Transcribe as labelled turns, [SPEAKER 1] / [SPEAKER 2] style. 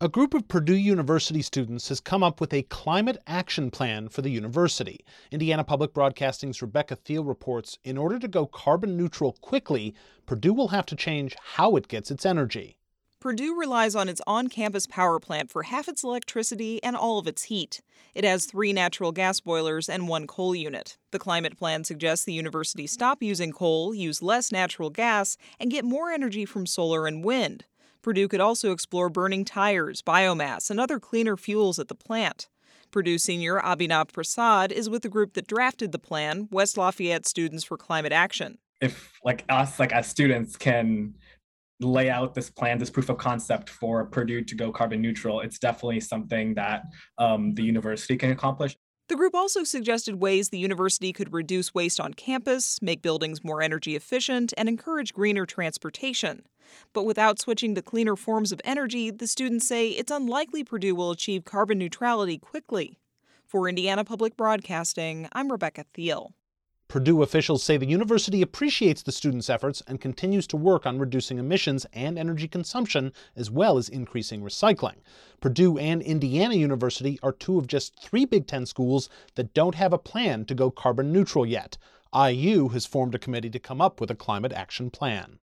[SPEAKER 1] A group of Purdue University students has come up with a climate action plan for the university. Indiana Public Broadcasting's Rebecca Thiel reports, in order to go carbon neutral quickly, Purdue will have to change how it gets its energy.
[SPEAKER 2] Purdue relies on its on-campus power plant for half its electricity and all of its heat. It has 3 natural gas boilers and 1 coal unit. The climate plan suggests the university stop using coal, use less natural gas, and get more energy from solar and wind. Purdue could also explore burning tires, biomass, and other cleaner fuels at the plant. Purdue senior Abhinav Prasad is with the group that drafted the plan, West Lafayette Students for Climate Action.
[SPEAKER 3] If us as students can lay out this plan, this proof of concept for Purdue to go carbon neutral, it's definitely something that the university can accomplish.
[SPEAKER 2] The group also suggested ways the university could reduce waste on campus, make buildings more energy efficient, and encourage greener transportation. But without switching to cleaner forms of energy, the students say it's unlikely Purdue will achieve carbon neutrality quickly. For Indiana Public Broadcasting, I'm Rebecca Thiel.
[SPEAKER 1] Purdue officials say the university appreciates the students' efforts and continues to work on reducing emissions and energy consumption, as well as increasing recycling. Purdue and Indiana University are 2 of just 3 Big Ten schools that don't have a plan to go carbon neutral yet. IU has formed a committee to come up with a climate action plan.